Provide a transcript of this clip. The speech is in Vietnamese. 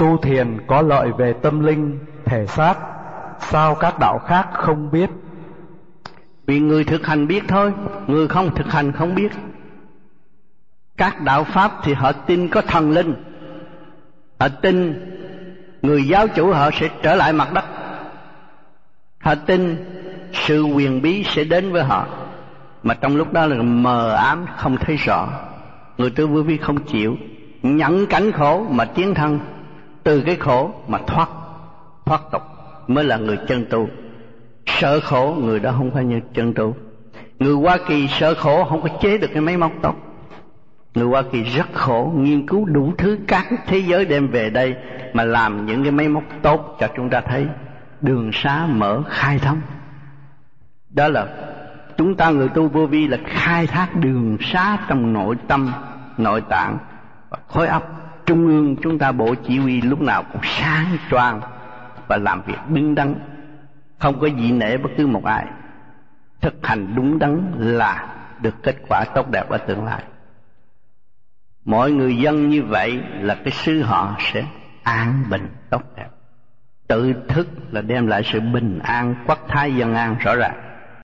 Tu thiền có lợi về tâm linh, thể xác, sao các đạo khác không biết? Vì người thực hành biết thôi, người không thực hành không biết. Các đạo Pháp thì họ tin có thần linh, họ tin người giáo chủ họ sẽ trở lại mặt đất, họ tin sự huyền bí sẽ đến với họ, mà trong lúc đó là mờ ám không thấy rõ. Người tu vô vi không chịu nhận cảnh khổ mà tiến thân, từ cái khổ mà thoát tục mới là người chân tu. Sợ khổ người đó không phải như chân tu. Người Hoa Kỳ sợ khổ không có chế được cái máy móc tốt. Người Hoa Kỳ rất khổ, nghiên cứu đủ thứ các thế giới đem về đây mà làm những cái máy móc tốt cho chúng ta thấy đường xá mở khai thông. Đó là chúng ta người tu vô vi là khai thác đường xá trong nội tâm, nội tạng và khối óc trung ương. Chúng ta bộ chỉ huy lúc nào cũng sáng choang và làm việc đứng đắn, không có dị nể bất cứ một ai. Thực hành đúng đắn là được kết quả tốt đẹp ở tương lai. Mọi người dân như vậy là cái xứ họ sẽ an bình tốt đẹp. Tự thức là đem lại sự bình an, quốc thái dân an rõ ràng.